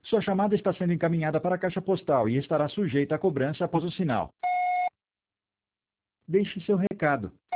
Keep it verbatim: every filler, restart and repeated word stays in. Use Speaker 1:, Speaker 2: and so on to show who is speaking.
Speaker 1: Sua chamada está sendo encaminhada para a caixa postal e estará sujeita à cobrança após o sinal. Deixe seu recado.